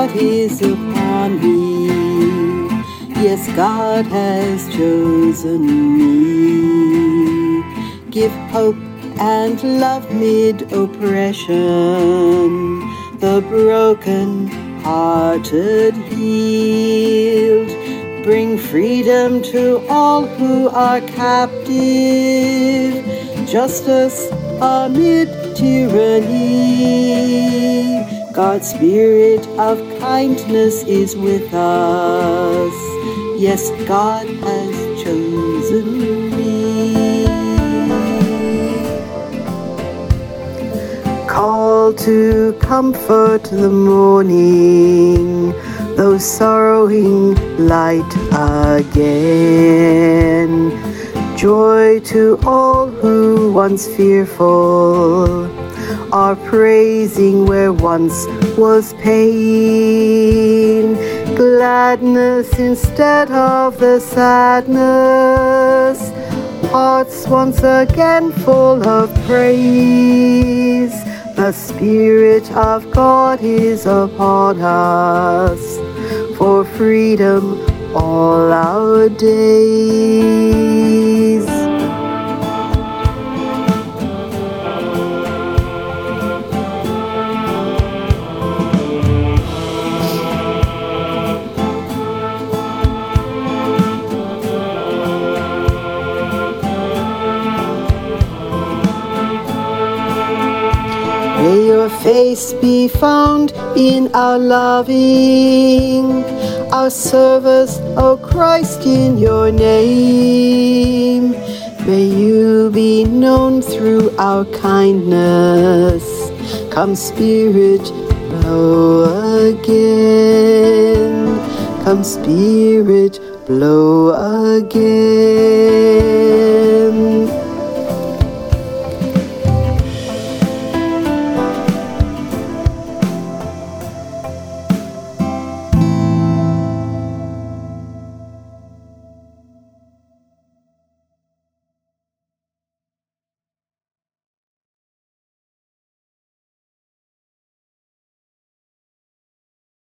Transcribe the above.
God is upon me. Yes, God has chosen me. Give hope and love mid oppression, the broken-hearted healed. Bring freedom to all who are captive, justice amid tyranny. God's spirit of kindness is with us. Yes, God has chosen me. Call to comfort the mourning, those sorrowing light again. Joy to all who once fearful are praising where once was pain. Gladness instead of the sadness, hearts once again full of praise. The Spirit of God is upon us for freedom all our days. May your face be found in our loving, our service, O Christ, in your name. May you be known through our kindness. Come, Spirit, blow again. Come, Spirit, blow again.